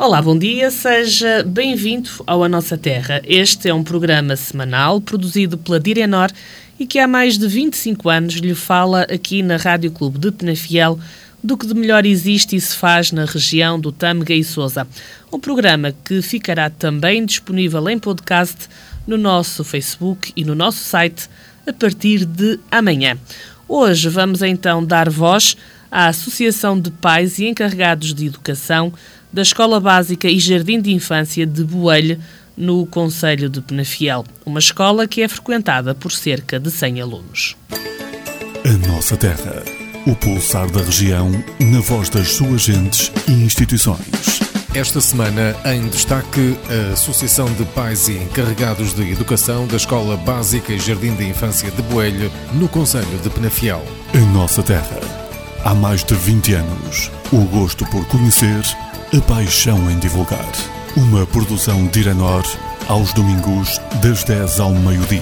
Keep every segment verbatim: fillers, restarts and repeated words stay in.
Olá, bom dia, seja bem-vindo ao A Nossa Terra. Este é um programa semanal produzido pela Direnor e que há mais de vinte e cinco anos lhe fala aqui na Rádio Clube de Penafiel do que de melhor existe e se faz na região do Tâmega e Sousa. Um programa que ficará também disponível em podcast no nosso Facebook e no nosso site a partir de amanhã. Hoje vamos então dar voz à Associação de Pais e Encarregados de Educação da Escola Básica e Jardim de Infância de Boelho, no concelho de Penafiel, uma escola que é frequentada por cerca de cem alunos. A Nossa Terra, o pulsar da região, na voz das suas gentes e instituições. Esta semana, em destaque, a Associação de Pais e Encarregados de Educação da Escola Básica e Jardim de Infância de Boelho, no concelho de Penafiel. A Nossa Terra, há mais de vinte anos, o gosto por conhecer, a paixão em divulgar. Uma produção Direnor, aos domingos, das dez ao meio-dia.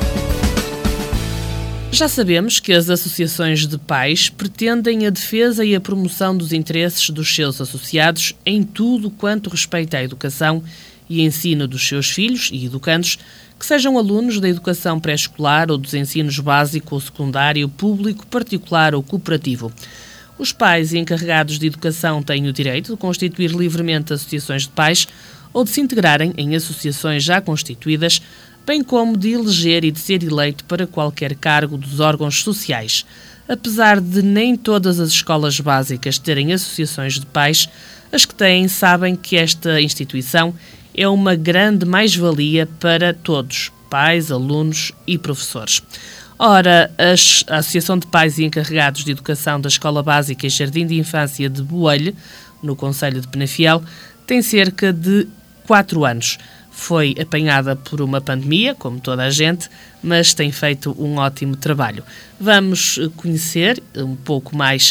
Já sabemos que as associações de pais pretendem a defesa e a promoção dos interesses dos seus associados em tudo quanto respeita à educação e ensino dos seus filhos e educandos, que sejam alunos da educação pré-escolar ou dos ensinos básico ou secundário, público, particular ou cooperativo. Os pais e encarregados de educação têm o direito de constituir livremente associações de pais ou de se integrarem em associações já constituídas, bem como de eleger e de ser eleito para qualquer cargo dos órgãos sociais. Apesar de nem todas as escolas básicas terem associações de pais, as que têm sabem que esta instituição é uma grande mais-valia para todos, pais, alunos e professores. Ora, a Associação de Pais e Encarregados de Educação da Escola Básica e Jardim de Infância de Boelho, no concelho de Penafiel, tem cerca de quatro anos. Foi apanhada por uma pandemia, como toda a gente, mas tem feito um ótimo trabalho. Vamos conhecer um pouco mais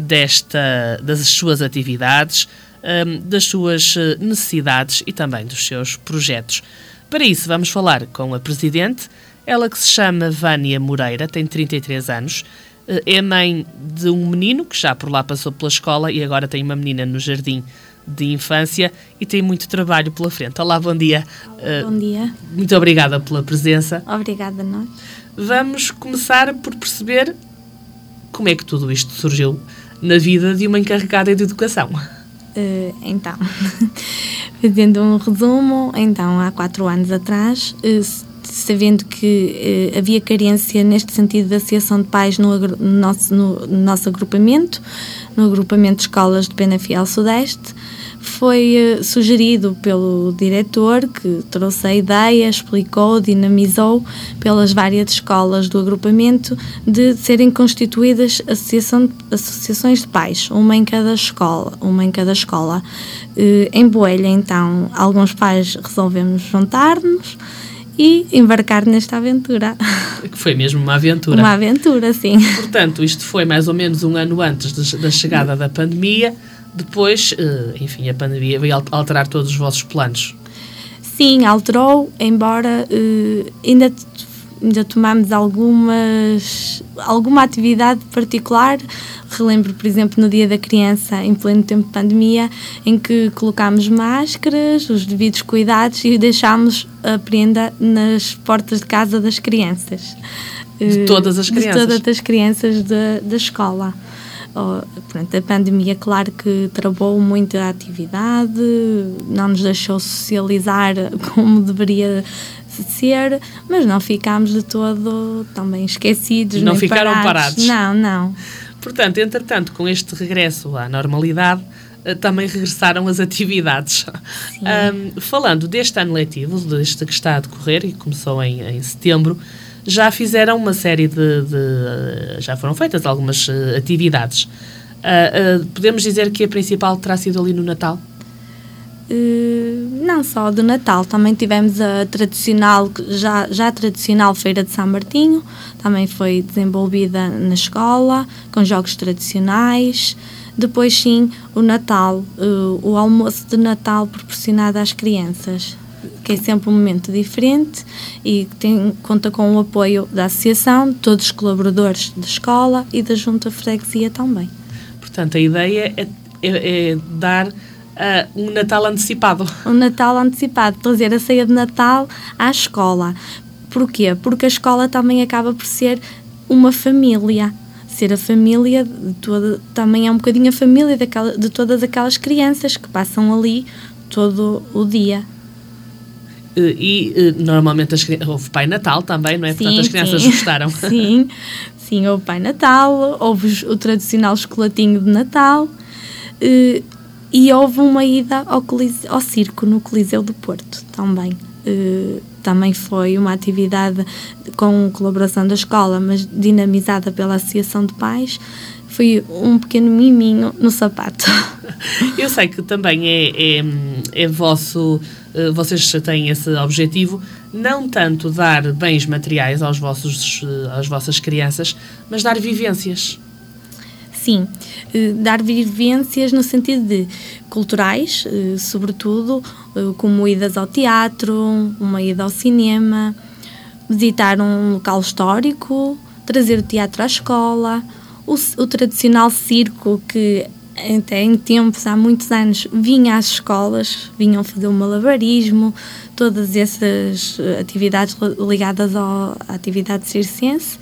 desta, das suas atividades, das suas necessidades e também dos seus projetos. Para isso, vamos falar com a Presidente, ela que se chama Vânia Moreira, tem trinta e três anos, é mãe de um menino que já por lá passou pela escola e agora tem uma menina no jardim de infância e tem muito trabalho pela frente. Olá, bom dia. Olá, bom dia. Uh, muito obrigada pela presença. Obrigada a nós. Vamos começar por perceber como é que tudo isto surgiu na vida de uma encarregada de educação. Uh, então, fazendo um resumo, então há quatro anos atrás, uh, sabendo que uh, havia carência neste sentido da associação de pais no, agru- no, nosso, no, no nosso agrupamento, no agrupamento de escolas de Penafiel Sudeste, foi uh, sugerido pelo diretor, que trouxe a ideia, explicou, dinamizou pelas várias escolas do agrupamento de serem constituídas associação, associações de pais, uma em cada escola. Uma em cada escola. Uh, em Boelho, então, alguns pais resolvemos juntar-nos e embarcar nesta aventura. Que foi mesmo uma aventura. Uma aventura, sim. Portanto, isto foi mais ou menos um ano antes de, da chegada da pandemia. Depois, enfim, a pandemia veio alterar todos os vossos planos. Sim, alterou, embora uh, ainda, ainda tomamos algumas, alguma atividade particular. Relembro, por exemplo, no Dia da Criança, em pleno tempo de pandemia, em que colocámos máscaras, os devidos cuidados e deixámos a prenda nas portas de casa das crianças. De todas as crianças? De todas as crianças da, da escola. Oh, pronto, a pandemia, claro que travou muito a atividade, não nos deixou socializar como deveria ser, mas não ficámos de todo também esquecidos. Não nem ficaram parados. parados? Não, não. Portanto, entretanto, com este regresso à normalidade, também regressaram as atividades. Um, falando deste ano letivo, deste que está a decorrer e começou em, em setembro, já fizeram uma série de, de... já foram feitas algumas uh, atividades. Uh, uh, podemos dizer que a principal terá sido ali no Natal? Uh, não só do Natal, também tivemos a tradicional, já, já a tradicional Feira de São Martinho, também foi desenvolvida na escola, com jogos tradicionais. Depois, sim, o Natal, uh, o almoço de Natal proporcionado às crianças, que é sempre um momento diferente e que tem, conta com o apoio da associação, de todos os colaboradores da escola e da Junta de Freguesia também. Portanto, a ideia é, é, é dar uh, um Natal antecipado. Um Natal antecipado, trazer a ceia de Natal à escola. Porquê? Porque a escola também acaba por ser uma família. Ser a família de toda, também é um bocadinho a família daquela, de todas aquelas crianças que passam ali todo o dia. E, e normalmente as, houve Pai Natal também, não é? Sim, portanto, as crianças sim. gostaram. Sim, sim, houve Pai Natal, houve o tradicional chocolatinho de Natal e, e houve uma ida ao, Coliseu, ao circo no Coliseu do Porto também. E, também foi uma atividade com colaboração da escola, mas dinamizada pela Associação de Pais. Foi um pequeno miminho no sapato. Eu sei que também é, é, é vosso, vocês têm esse objetivo, não tanto dar bens materiais aos vossos, às vossas crianças, mas dar vivências. Sim, dar vivências no sentido de culturais, sobretudo, como idas ao teatro, uma ida ao cinema, visitar um local histórico, trazer o teatro à escola, o, o tradicional circo que até em tempos, há muitos anos, vinha às escolas, vinham fazer o malabarismo, todas essas atividades ligadas ao, à atividade circense.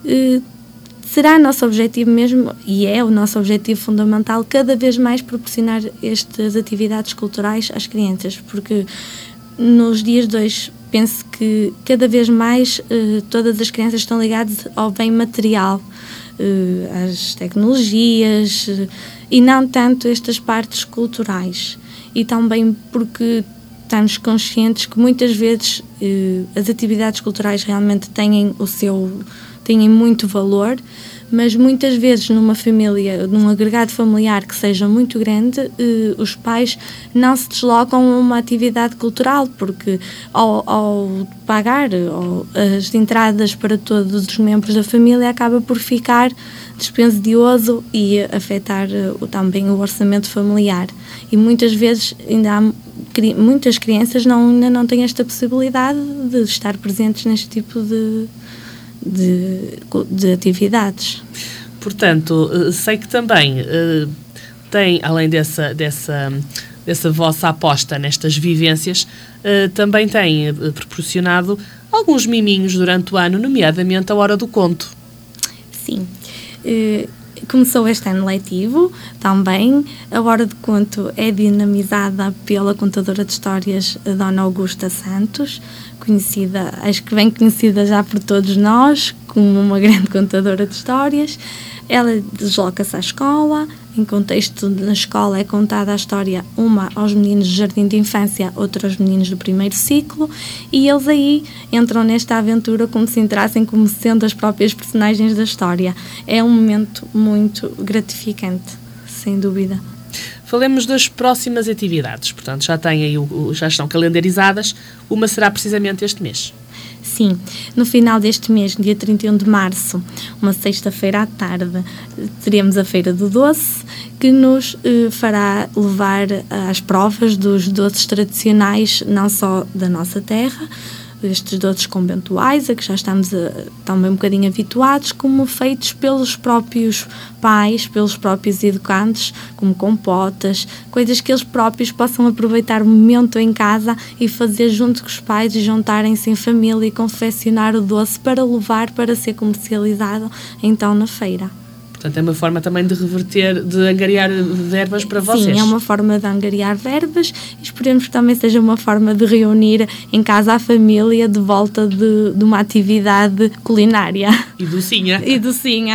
Será nosso objetivo mesmo, e é o nosso objetivo fundamental, cada vez mais proporcionar estas atividades culturais às crianças, porque nos dias de hoje penso que cada vez mais eh, todas as crianças estão ligadas ao bem material, eh, às tecnologias, eh, e não tanto estas partes culturais. E também porque estamos conscientes que muitas vezes eh, as atividades culturais realmente têm o seu... têm muito valor, mas muitas vezes numa família, num agregado familiar que seja muito grande, eh, os pais não se deslocam a uma atividade cultural, porque ao, ao pagar ao, as entradas para todos os membros da família acaba por ficar dispendioso e afetar uh, também o orçamento familiar. E muitas vezes ainda há cri- muitas crianças não, ainda não têm esta possibilidade de estar presentes neste tipo de De, de atividades. Portanto, sei que também uh, tem, além dessa, dessa, dessa vossa aposta nestas vivências, uh, também tem uh, proporcionado alguns miminhos durante o ano, nomeadamente a Hora do Conto. Sim. Uh, começou este ano letivo também. A Hora do Conto é dinamizada pela contadora de histórias, a Dona Augusta Santos, conhecida, acho que bem conhecida já por todos nós, como uma grande contadora de histórias. Ela desloca-se à escola, em contexto na escola é contada a história, uma aos meninos do jardim de infância, outra aos meninos do primeiro ciclo, e eles aí entram nesta aventura como se entrassem como sendo as próprias personagens da história. É um momento muito gratificante, sem dúvida. Falemos das próximas atividades, portanto já têm aí, o, já estão calendarizadas, uma será precisamente este mês. Sim, no final deste mês, dia trinta e um de março, uma sexta-feira à tarde, teremos a Feira do Doce, que nos eh, fará levar às provas dos doces tradicionais, não só da nossa terra, estes doces conventuais, a que já estamos a, também um bocadinho habituados, como feitos pelos próprios pais, pelos próprios educandos, como compotas, coisas que eles próprios possam aproveitar o momento em casa e fazer junto com os pais e juntarem-se em família e confeccionar o doce para levar para ser comercializado então na feira. Portanto, é uma forma também de reverter, de angariar verbas para vocês. Sim, é uma forma de angariar verbas e esperemos que também seja uma forma de reunir em casa a família de volta de, de uma atividade culinária. E docinha. E docinha.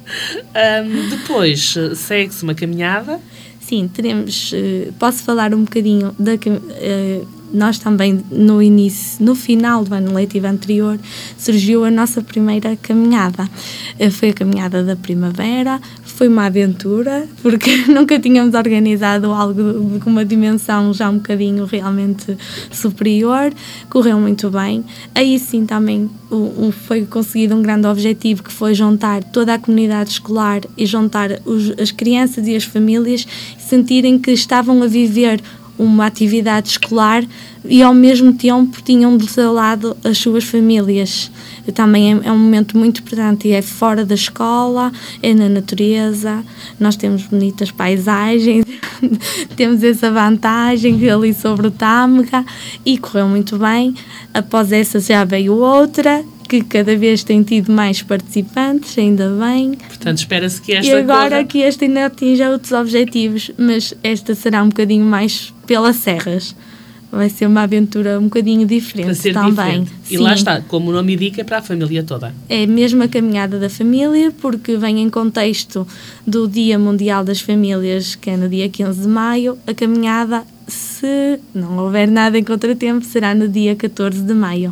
Um, depois, segue-se uma caminhada. Sim, teremos... Uh, posso falar um bocadinho da... Uh, nós também, no início, no final do ano letivo anterior, surgiu a nossa primeira caminhada. Foi a caminhada da primavera, foi uma aventura, porque nunca tínhamos organizado algo com uma dimensão já um bocadinho realmente superior, correu muito bem. Aí sim também um, foi conseguido um grande objetivo, que foi juntar toda a comunidade escolar e juntar os, as crianças e as famílias, sentirem que estavam a viver uma atividade escolar e ao mesmo tempo tinham do seu lado as suas famílias. Também é, é um momento muito importante e é fora da escola, é na natureza, nós temos bonitas paisagens, temos essa vantagem ali sobre o Tâmega e correu muito bem. Após essa já veio outra, que cada vez tem tido mais participantes, ainda bem. Portanto, espera-se que esta E agora corra... que esta ainda atinja outros objetivos, mas esta será um bocadinho mais pelas serras. Vai ser uma aventura um bocadinho diferente Para ser também. diferente. E Sim. lá está, como o nome indica, é para a família toda. É mesmo a caminhada da família, porque vem em contexto do Dia Mundial das Famílias, que é no dia quinze de maio. A caminhada, se não houver nada em contratempo, será no dia catorze de maio.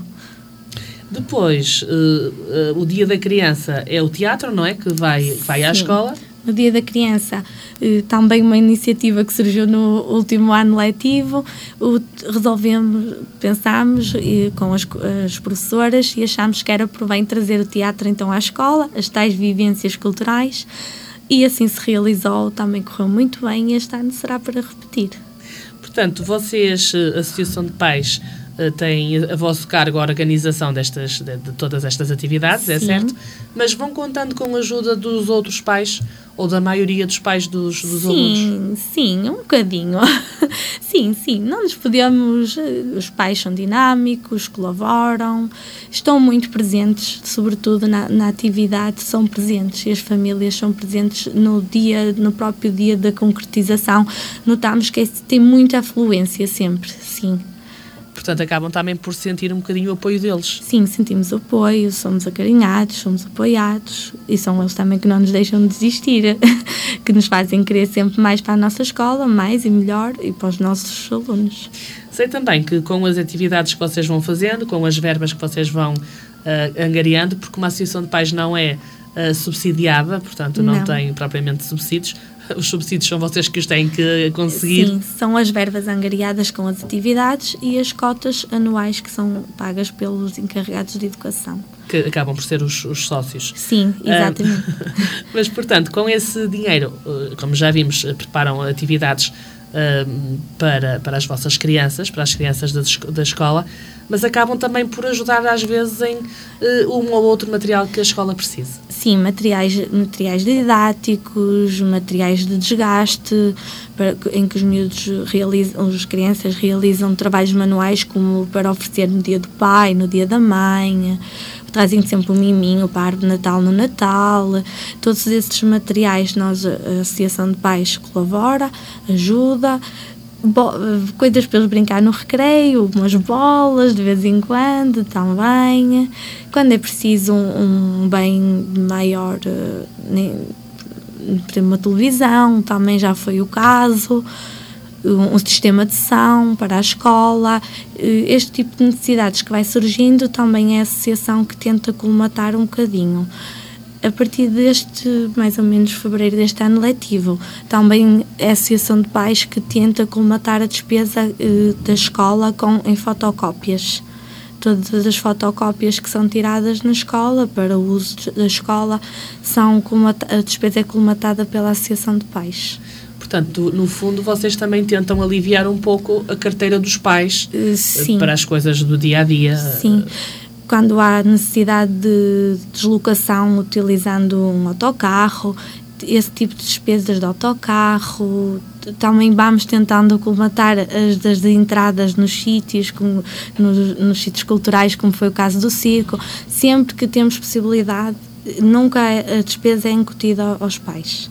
Depois, uh, uh, o Dia da Criança é o teatro, não é? Que vai, que vai à Sim. escola. No Dia da Criança, eh, também uma iniciativa que surgiu no último ano letivo, o, resolvemos, pensámos eh, com as, as professoras e achámos que era por bem trazer o teatro então à escola, as tais vivências culturais, e assim se realizou, também correu muito bem e este ano será para repetir. Portanto, vocês, a Associação de Pais, têm a vosso cargo a organização destas, de, de todas estas atividades, Sim. é certo? Mas vão contando com a ajuda dos outros pais ou da maioria dos pais dos, dos sim, alunos? Sim, um bocadinho. sim, sim, não nos podemos... Os pais são dinâmicos, colaboram, estão muito presentes, sobretudo na, na atividade, são presentes e as famílias são presentes no dia, no próprio dia da concretização. Notamos que tem muita afluência sempre, sim. Portanto, acabam também por sentir um bocadinho o apoio deles. Sim, sentimos apoio, somos acarinhados, somos apoiados e são eles também que não nos deixam de desistir, que nos fazem querer sempre mais para a nossa escola, mais e melhor e para os nossos alunos. Sei também que com as atividades que vocês vão fazendo, com as verbas que vocês vão uh, angariando, porque uma associação de pais não é uh, subsidiada, portanto não, não tem propriamente subsídios, os subsídios são vocês que os têm que conseguir. Sim, são as verbas angariadas com as atividades e as cotas anuais que são pagas pelos encarregados de educação. Que acabam por ser os, os sócios. Sim, exatamente. Uh, mas, portanto, com esse dinheiro, uh, como já vimos, uh, preparam atividades uh, para, para as vossas crianças, para as crianças da, da escola, mas acabam também por ajudar às vezes em uh, um ou outro material que a escola precise. Sim, materiais, materiais didáticos, materiais de desgaste, para, em que os miúdos realizam, as crianças realizam trabalhos manuais como para oferecer no dia do pai, no dia da mãe, trazem sempre um miminho para a árvore de Natal no Natal. Todos esses materiais nós, a Associação de Pais colabora, ajuda. Bo- coisas para eles brincar no recreio, umas bolas de vez em quando também. Quando é preciso um, um bem maior, uh, nem, uma televisão, também já foi o caso, um, um sistema de som para a escola. Este tipo de necessidades que vai surgindo também é a associação que tenta colmatar um bocadinho. A partir deste, mais ou menos, fevereiro deste ano letivo, também é a Associação de Pais que tenta colmatar a despesa eh, da escola com, em fotocópias. Todas as fotocópias que são tiradas na escola, para o uso da escola, são colmata- a despesa é colmatada pela Associação de Pais. Portanto, no fundo, vocês também tentam aliviar um pouco a carteira dos pais Uh, sim. para as coisas do dia-a-dia. Sim. Quando há necessidade de deslocação utilizando um autocarro, esse tipo de despesas de autocarro, também vamos tentando colmatar as das entradas nos sítios, como, nos, nos sítios culturais, como foi o caso do circo. Sempre que temos possibilidade, nunca a despesa é incutida aos pais.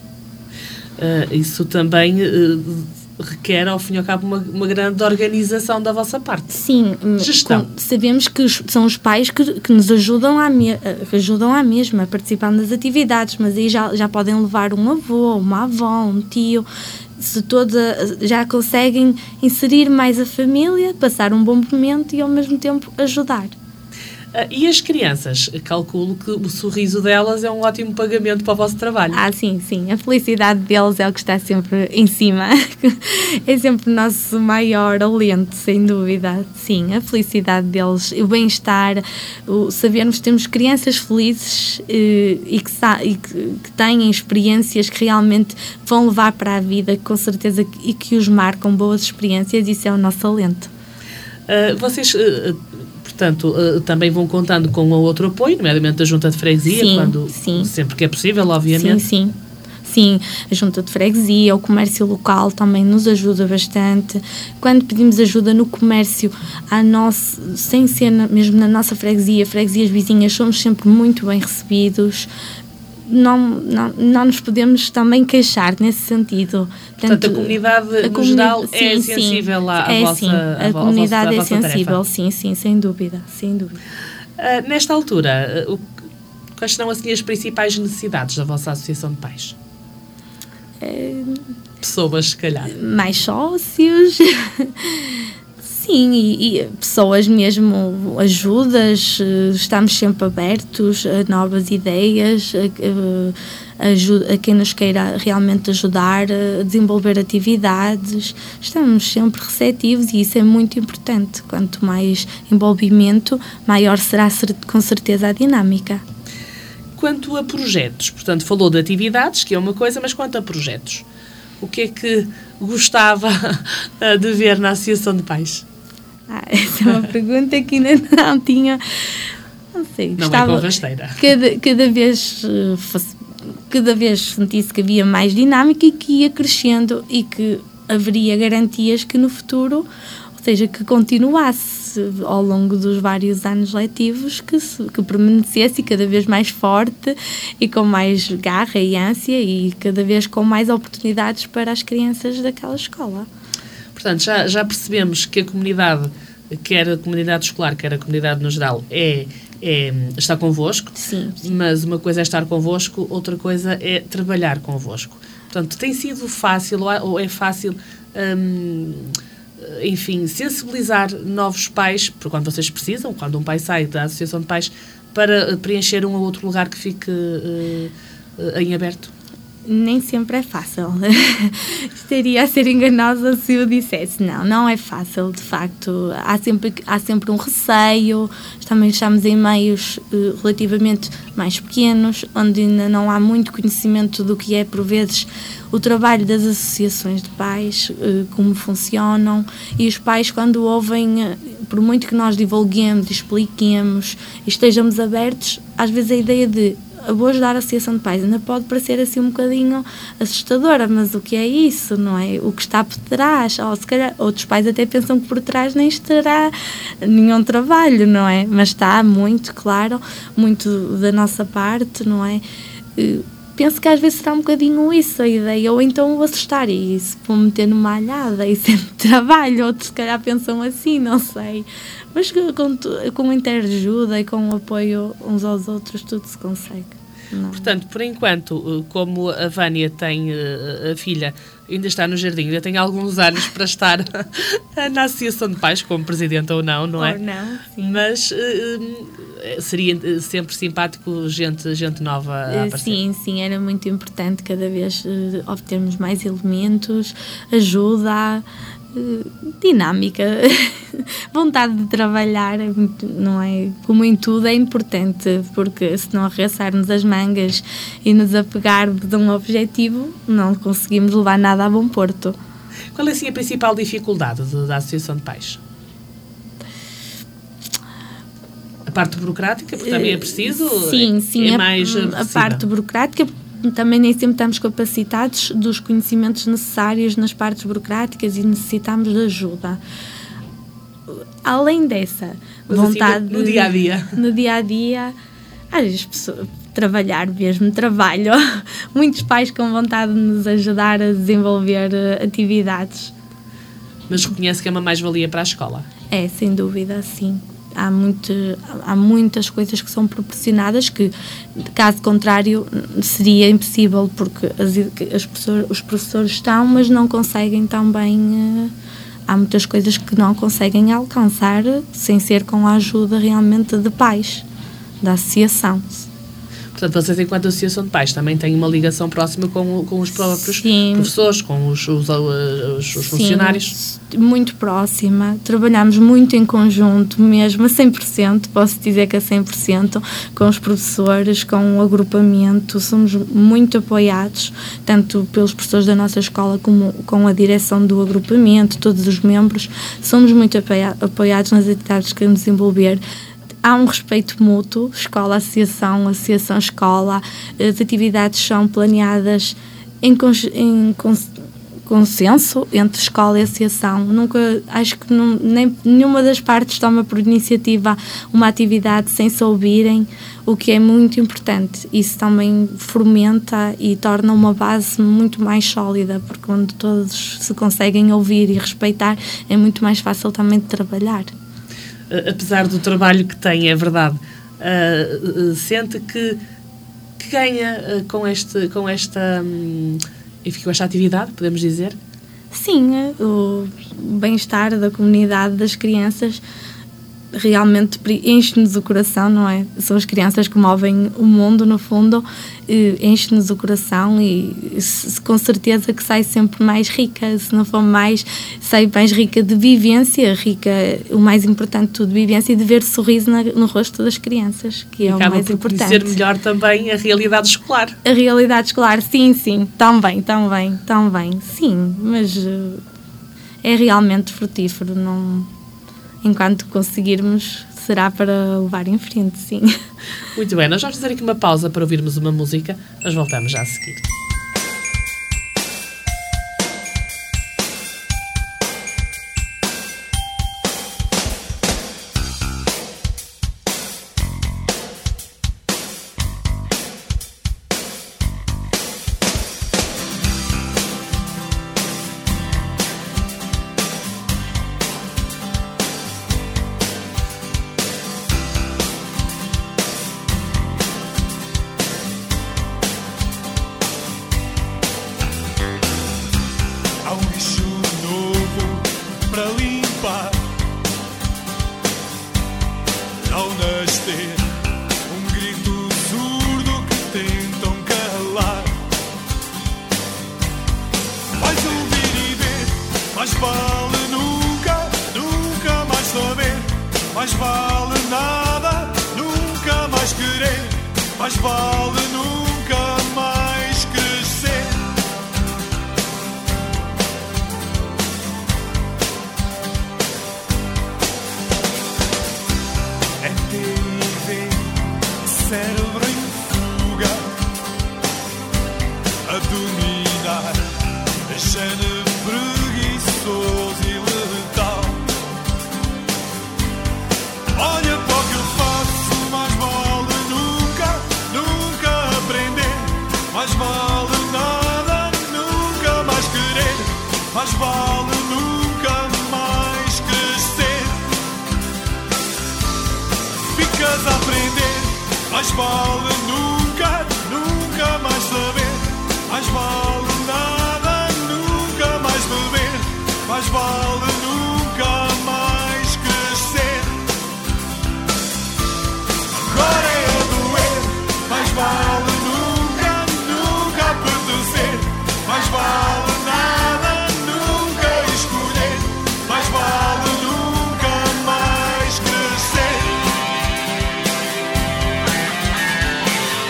Uh, isso também uh, requer, ao fim e ao cabo, uma, uma grande organização da vossa parte. Sim, Gestão. Com, sabemos que os, são os pais que, que nos ajudam à, me, que ajudam à mesma a participar das atividades, mas aí já, já podem levar um avô, uma avó, um tio, se todos já conseguem inserir mais a família, passar um bom momento e ao mesmo tempo ajudar. Uh, e as crianças? Calculo que o sorriso delas é um ótimo pagamento para o vosso trabalho. Ah, sim, sim. A felicidade deles é o que está sempre em cima. É sempre o nosso maior alento, sem dúvida. Sim, a felicidade deles, o bem-estar, o sabermos que temos crianças felizes e, e, que, e que, que têm experiências que realmente vão levar para a vida, com certeza, e que os marcam boas experiências, isso é o nosso alento. Uh, vocês... Uh, Portanto, uh, também vão contando com o outro apoio, nomeadamente da Junta de Freguesia, sim, quando, sim. sempre que é possível, obviamente. Sim, sim. Sim, a Junta de Freguesia, o comércio local também nos ajuda bastante. Quando pedimos ajuda no comércio, a nosso, sem ser na, mesmo na nossa freguesia, freguesias vizinhas, somos sempre muito bem recebidos. Não, não, não nos podemos também queixar nesse sentido. Portanto, Portanto a comunidade, a no comuni- geral, sim, é sensível sim, à, à é, vossa sim, a, a comunidade vossa, é a sensível, tarefa. sim, sim, sem dúvida, sem dúvida. Uh, nesta altura, uh, quais são assim, as principais necessidades da vossa Associação de Pais? É... Pessoas, se calhar. Mais sócios... Sim, e, e pessoas mesmo, ajudas, estamos sempre abertos a novas ideias, a, a, a, a quem nos queira realmente ajudar, a desenvolver atividades. Estamos sempre receptivos e isso é muito importante. Quanto mais envolvimento, maior será com certeza a dinâmica. Quanto a projetos, portanto, falou de atividades, que é uma coisa, mas quanto a projetos, o que é que gostava de ver na Associação de Pais? Ah, essa é uma pergunta que ainda não tinha, não sei, não gostava, é com rasteira. Cada, cada vez cada vez sentisse que havia mais dinâmica e que ia crescendo e que haveria garantias que no futuro, ou seja, que continuasse ao longo dos vários anos letivos, que, se, que permanecesse cada vez mais forte e com mais garra e ânsia e cada vez com mais oportunidades para as crianças daquela escola. Portanto, já, já percebemos que a comunidade, quer a comunidade escolar, quer a comunidade no geral, é, é, está convosco. Sim, sim. Mas uma coisa é estar convosco, outra coisa é trabalhar convosco. Portanto, tem sido fácil ou é fácil, hum, enfim, sensibilizar novos pais, por quando vocês precisam, quando um pai sai da Associação de Pais, para preencher um ou outro lugar que fique uh, uh, em aberto? Nem sempre é fácil. Estaria a ser enganosa se eu dissesse. Não, não é fácil, de facto. Há sempre, há sempre um receio. Também estamos em meios uh, relativamente mais pequenos, onde ainda não há muito conhecimento do que é, por vezes, o trabalho das associações de pais, uh, como funcionam. E os pais, quando ouvem, uh, por muito que nós divulguemos, expliquemos e estejamos abertos, às vezes a ideia de vou ajudar a Associação de Pais ainda pode parecer assim um bocadinho assustadora, mas o que é isso, não é? O que está por trás, ou se calhar outros pais até pensam que por trás nem estará nenhum trabalho, não é? Mas está muito claro, muito da nossa parte, não é? Penso que às vezes será um bocadinho isso a ideia, ou então o assustar e se vou meter numa alhada e sempre trabalho, outros se calhar pensam assim, não sei. Mas com, com interajuda e com o apoio uns aos outros tudo se consegue. Não. Portanto, por enquanto, como a Vânia tem a filha, ainda está no jardim, ainda tem alguns anos para estar na Associação de Pais, como presidente ou não, não é? Ou não, sim. Mas uh, seria sempre simpático gente, gente nova a aparecer. Sim, sim, era muito importante cada vez uh, obtermos mais elementos, ajuda, uh, dinâmica, vontade de trabalhar, não é? Como em tudo é importante, porque se não arregaçarmos as mangas e nos apegarmos a um objetivo, não conseguimos levar nada a bom porto. Qual é assim a principal dificuldade de, da Associação de Pais? A parte burocrática, porque também é preciso? Sim, sim, é a, mais a parte burocrática, também nem sempre estamos capacitados dos conhecimentos necessários nas partes burocráticas e necessitamos de ajuda. Além dessa mas vontade... Assim, no, no dia-a-dia? No dia-a-dia, às vezes pessoas, trabalhar mesmo, trabalho. Muitos pais com vontade de nos ajudar a desenvolver atividades. Mas reconhece que é uma mais-valia para a escola? É, sem dúvida, sim. Há, muito, há muitas coisas que são proporcionadas que, caso contrário, seria impossível, porque as, as professor, os professores estão, mas não conseguem tão bem uh, há muitas coisas que não conseguem alcançar sem ser com a ajuda realmente de pais, da associação. Portanto, vocês, enquanto associação de pais, também têm uma ligação próxima com, com os próprios Sim. professores, com os, os, os, os funcionários? Sim, muito próxima. Trabalhamos muito em conjunto, mesmo a cem por cento, posso dizer que a cem por cento, com os professores, com o agrupamento. Somos muito apoiados, tanto pelos professores da nossa escola como com a direção do agrupamento, todos os membros. Somos muito apoia- apoiados nas atividades que queremos desenvolver. Há um respeito mútuo, escola-associação, associação-escola. As atividades são planeadas em, cons- em cons- consenso entre escola e associação. Nunca, acho que não, nem, nenhuma das partes toma por iniciativa uma atividade sem se ouvirem, o que é muito importante. Isso também fomenta e torna uma base muito mais sólida, porque quando todos se conseguem ouvir e respeitar, é muito mais fácil também de trabalhar. Apesar do trabalho que tem, é verdade, uh, uh, sente que, que ganha uh, com, este, com, esta, um, enfim, com esta atividade, podemos dizer? Sim, o bem-estar da comunidade, das crianças, realmente enche-nos o coração, não é? São as crianças que movem o mundo, no fundo, enche-nos o coração e se, com certeza que sai sempre mais rica, se não for mais, sai mais rica de vivência, rica, o mais importante de tudo, vivência e de ver sorriso na, no rosto das crianças, que é o mais importante. Acaba por conhecer melhor também a realidade escolar. A realidade escolar, sim, sim, também, também, também, sim, mas é realmente frutífero, não... Enquanto conseguirmos, será para levar em frente, sim. Muito bem, nós vamos fazer aqui uma pausa para ouvirmos uma música. Nós voltamos já a seguir. Mais vale nunca, nunca mais saber. Mais vale nada, nunca mais beber. Mais vale nunca mais crescer. Agora é a doer. Mais vale nunca, nunca apetecer. Mais vale nada, nunca escolher. Mais vale nunca mais crescer.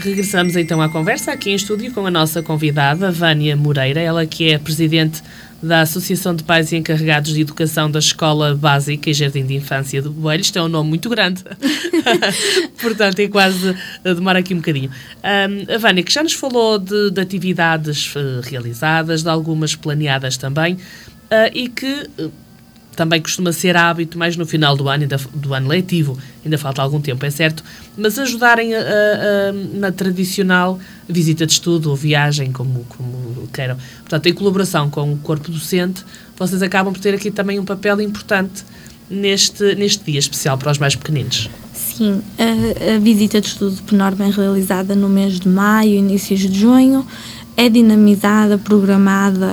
Regressamos então à conversa aqui em estúdio com a nossa convidada, Vânia Moreira, ela que é presidente da Associação de Pais e Encarregados de Educação da Escola Básica e Jardim de Infância de Boelho. Isto é um nome muito grande, portanto é quase, demora aqui um bocadinho. Um, a Vânia, que já nos falou de, de atividades uh, realizadas, de algumas planeadas também, uh, e que... Uh, também costuma ser hábito mais no final do ano, ainda, do ano letivo, ainda falta algum tempo, é certo, mas ajudarem a, a, a, na tradicional visita de estudo ou viagem, como, como queiram. Portanto, em colaboração com o corpo docente, vocês acabam por ter aqui também um papel importante neste, neste dia especial para os mais pequeninos. Sim, a, a visita de estudo por norma é realizada no mês de maio, inícios de junho, é dinamizada, programada.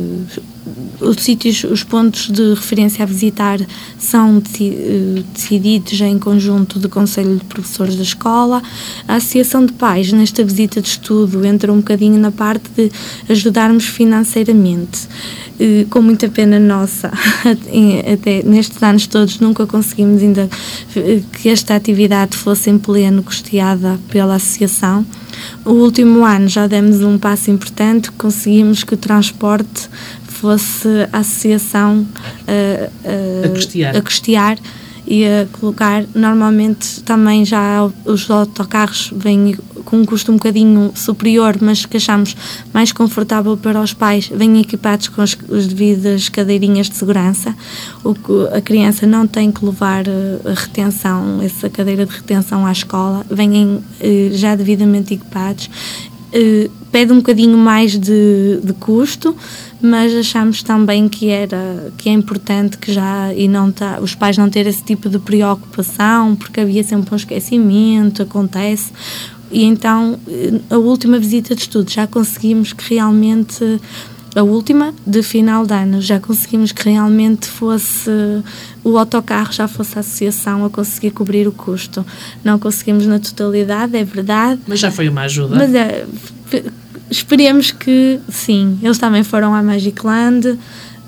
Os sítios, os pontos de referência a visitar são decididos em conjunto do Conselho de Professores da Escola. A Associação de Pais, nesta visita de estudo, entra um bocadinho na parte de ajudarmos financeiramente. Com muita pena nossa, até nestes anos todos nunca conseguimos ainda que esta atividade fosse em pleno custeada pela Associação. O último ano já demos um passo importante, conseguimos que o transporte fosse a associação uh, uh, a, custear. a custear e a colocar. Normalmente também já os autocarros vêm com um custo um bocadinho superior, mas que achamos mais confortável para os pais, vêm equipados com as, as devidas cadeirinhas de segurança. O que a criança não tem que levar a retenção, essa cadeira de retenção à escola, vêm já devidamente equipados. Pede um bocadinho mais de, de custo, mas achamos também que era que é importante que já e não tá, os pais não terem esse tipo de preocupação, porque havia sempre um esquecimento, acontece. E então a última visita de estudo já conseguimos que realmente, a última de final de ano, já conseguimos que realmente fosse o autocarro, já fosse a associação a conseguir cobrir o custo. Não conseguimos na totalidade, é verdade. Mas já foi uma ajuda. Mas é, esperemos que sim. Eles também foram à Magicland,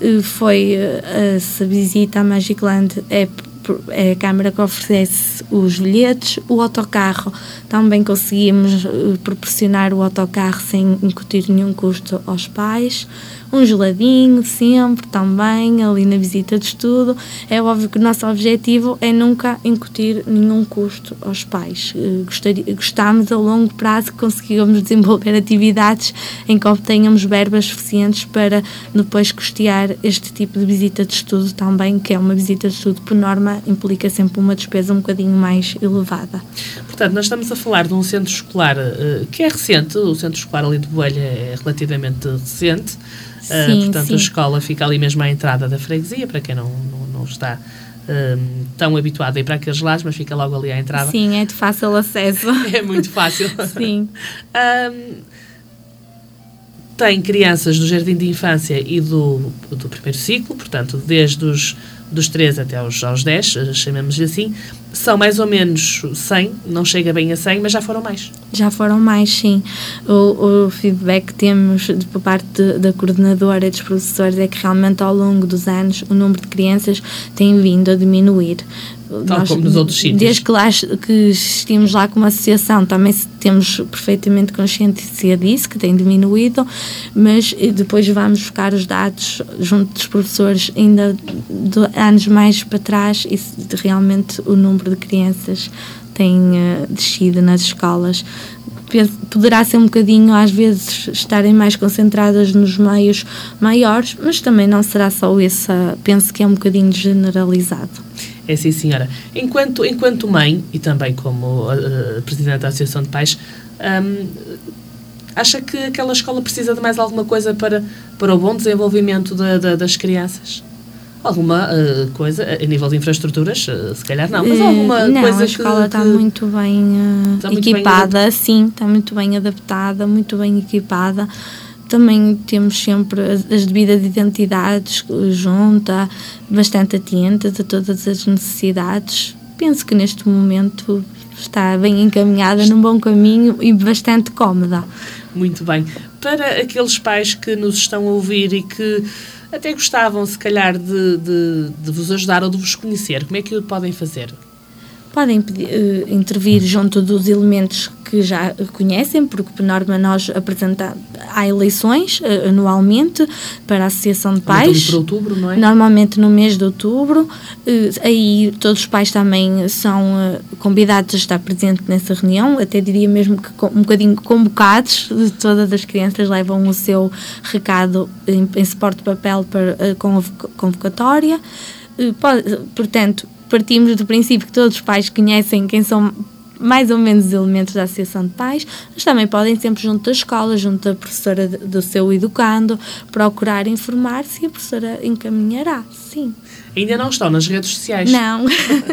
foi essa visita à Magicland é é a Câmara que oferece os bilhetes. O autocarro, também conseguimos proporcionar o autocarro sem incutir nenhum custo aos pais. Um geladinho sempre também ali na visita de estudo. É óbvio que o nosso objetivo é nunca incutir nenhum custo aos pais. Gostaria, gostamos a longo prazo que conseguimos desenvolver atividades em que obtenhamos verbas suficientes para depois custear este tipo de visita de estudo também, que é uma visita de estudo por norma, implica sempre uma despesa um bocadinho mais elevada. Portanto, nós estamos a falar de um centro escolar uh, que é recente, o centro escolar ali de Boelho é relativamente recente. Sim, uh, portanto, sim. A escola fica ali mesmo à entrada da freguesia, para quem não, não, não está uh, tão habituado a ir para aqueles lados, mas fica logo ali à entrada. Sim, é de fácil acesso. É muito fácil. Sim. um, tem crianças do Jardim de Infância e do, do primeiro ciclo, portanto, desde os dos três até aos, aos dez, chamemos-lhe assim. São mais ou menos cem, não chega bem a cem, mas já foram mais. Já foram mais, sim. O, o feedback que temos de, por parte de, da coordenadora e dos professores é que realmente ao longo dos anos o número de crianças tem vindo a diminuir. Tal Nós, como nos outros sítios. Desde que, lá, que existimos lá como associação, também temos perfeitamente consciência disso, que tem diminuído, mas depois vamos buscar os dados junto dos professores ainda de anos mais para trás e realmente o número de crianças tem uh, descido nas escolas. Poderá ser um bocadinho, às vezes, estarem mais concentradas nos meios maiores, mas também não será só essa, penso que é um bocadinho generalizado. É sim, senhora. Enquanto, enquanto mãe, e também como uh, Presidente da Associação de Pais, um, acha que aquela escola precisa de mais alguma coisa para, para o bom desenvolvimento da, da, das crianças? Alguma uh, coisa, a nível de infraestruturas, uh, se calhar não, mas alguma não, coisa que... Não, a escola que, está muito bem uh, está muito equipada, bem sim, está muito bem adaptada, muito bem equipada. Também temos sempre as, as devidas identidades junta, bastante atentas a todas as necessidades. Penso que neste momento está bem encaminhada, num bom caminho e bastante cómoda. Muito bem. Para aqueles pais que nos estão a ouvir e que até gostavam, se calhar, de, de, de vos ajudar ou de vos conhecer, como é que o podem fazer? podem pedir, uh, intervir junto dos elementos que já conhecem, porque por norma nós apresentamos, há eleições uh, anualmente para a Associação de Pais. Para outubro, não é? Normalmente no mês de outubro. Uh, aí todos os pais também são uh, convidados a estar presentes nessa reunião, até diria mesmo que com, um bocadinho convocados, todas as crianças levam o seu recado em, em suporte de papel para a convocatória. Uh, pode, portanto, partimos do princípio que todos os pais conhecem quem são mais ou menos os elementos da Associação de Pais, mas também podem sempre junto da escola, junto da professora do seu educando, procurar informar-se e a professora encaminhará, sim. Ainda não estão nas redes sociais? Não.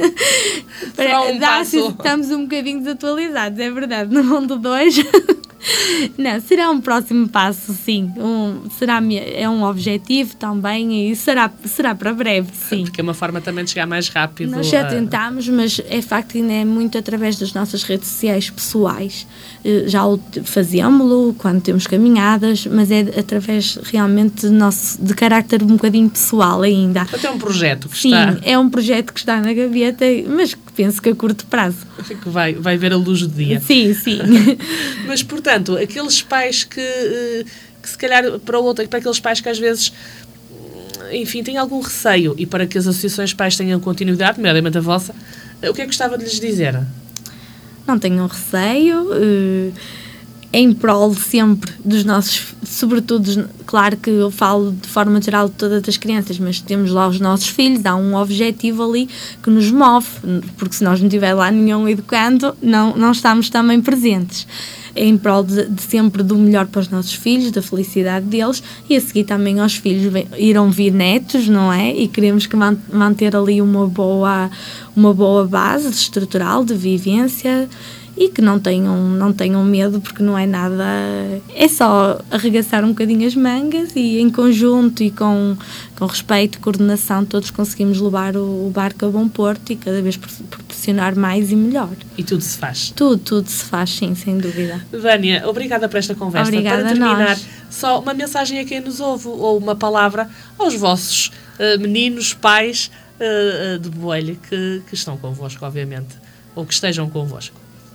Será um Dá, passo. Estamos um bocadinho desatualizados, é verdade, no mundo de hoje. Não, será um próximo passo, sim. Um, será, é um objetivo também e será, será para breve, sim. Porque é uma forma também de chegar mais rápido. Nós já a... tentámos, mas é facto que ainda é muito através das nossas redes sociais pessoais. Já o fazíamos-lo quando temos caminhadas, mas é através realmente de, nosso, de carácter um bocadinho pessoal ainda. Até um projeto que Sim, está... é um projeto que está na gaveta, mas que penso que a curto prazo. Que vai, vai ver a luz do dia. Sim, sim. Mas, portanto, aqueles pais que, que se calhar para o outro, para aqueles pais que às vezes, enfim, têm algum receio e para que as associações de pais tenham continuidade, nomeadamente a vossa, o que é que gostava de lhes dizer? Não tenham receio, em prol sempre dos nossos, sobretudo, claro que eu falo de forma geral de todas as crianças, mas temos lá os nossos filhos, há um objetivo ali que nos move, porque se nós não tiver lá nenhum educando, não, não estamos também presentes. Em prol de, de sempre do melhor para os nossos filhos, da felicidade deles, e a seguir também aos filhos vem, irão vir netos, não é? E queremos que man, manter ali uma boa, uma boa base estrutural de vivência e que não tenham, não tenham medo, porque não é nada... É só arregaçar um bocadinho as mangas e em conjunto e com, com respeito, coordenação, todos conseguimos levar o, o barco a bom porto e cada vez proporcionar mais e melhor. E tudo se faz? Tudo, tudo se faz, sim, sem dúvida. Vânia, obrigada por esta conversa. Obrigada. Para terminar, a nós. Só uma mensagem a quem nos ouve ou uma palavra aos vossos uh, meninos, pais uh, uh, de Boelho que, que estão convosco, obviamente, ou que estejam convosco.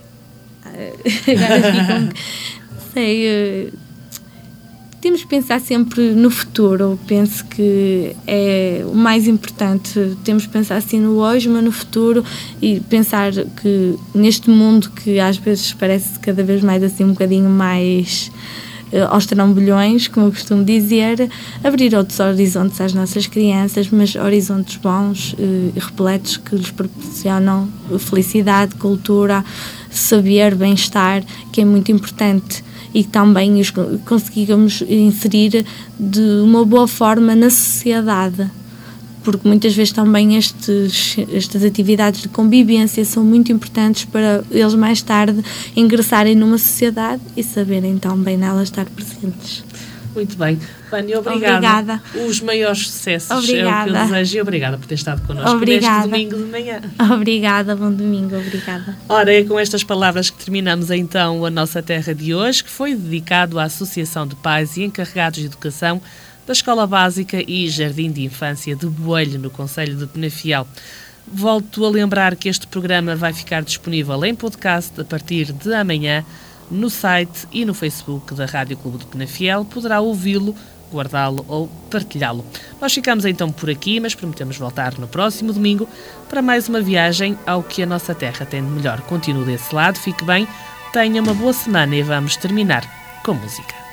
Agora ficam, sei, uh, temos que pensar sempre no futuro. Penso que é o mais importante. Temos que pensar assim no hoje, mas no futuro, e pensar que neste mundo que às vezes parece cada vez mais assim um bocadinho mais uh, aos trambolhões, como eu costumo dizer, abrir outros horizontes às nossas crianças, mas horizontes bons uh, e repletos que lhes proporcionam felicidade, cultura, saber, bem-estar, que é muito importante, e também os conseguimos inserir de uma boa forma na sociedade, porque muitas vezes também estes, estas atividades de convivência são muito importantes para eles mais tarde ingressarem numa sociedade e saberem também nela estar presentes. Muito bem. Vânia, obrigada. Obrigada. Os maiores sucessos Obrigada. é o que eu desejo e obrigada por ter estado connosco Obrigada. neste domingo de manhã. Obrigada, bom domingo, obrigada. Ora, é com estas palavras que terminamos então a nossa terra de hoje, que foi dedicado à Associação de Pais e Encarregados de Educação da Escola Básica e Jardim de Infância de Boelho, no concelho de Penafiel. Volto a lembrar que este programa vai ficar disponível em podcast a partir de amanhã, no site e no Facebook da Rádio Clube de Penafiel. Poderá ouvi-lo, guardá-lo ou partilhá-lo. Nós ficamos então por aqui, mas prometemos voltar no próximo domingo para mais uma viagem ao que a nossa terra tem de melhor. Continue desse lado, fique bem, tenha uma boa semana e vamos terminar com música.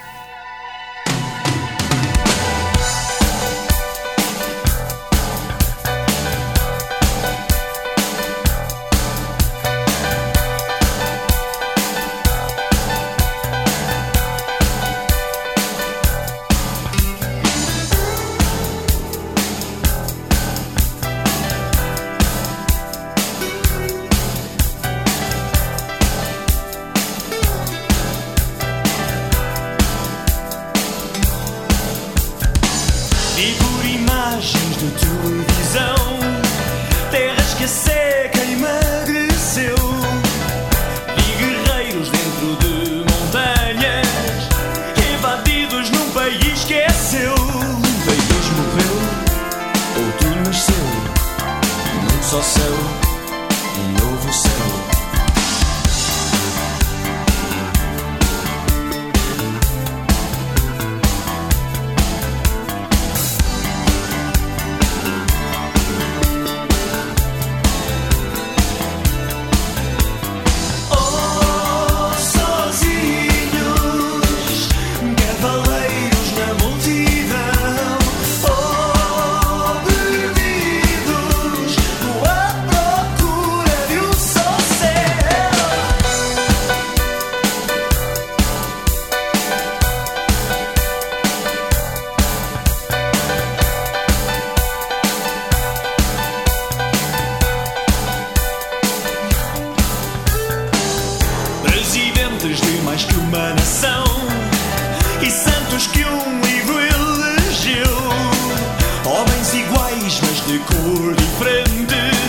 E por imagens de televisão, terras que a seca emagreceu, e guerreiros dentro de montanhas, invadidos num país que é seu. Um país morreu, outro nasceu, num só céu, um novo no céu. Presidentes de mais que uma nação e santos que um livro elegeu, homens iguais mas de cor diferente.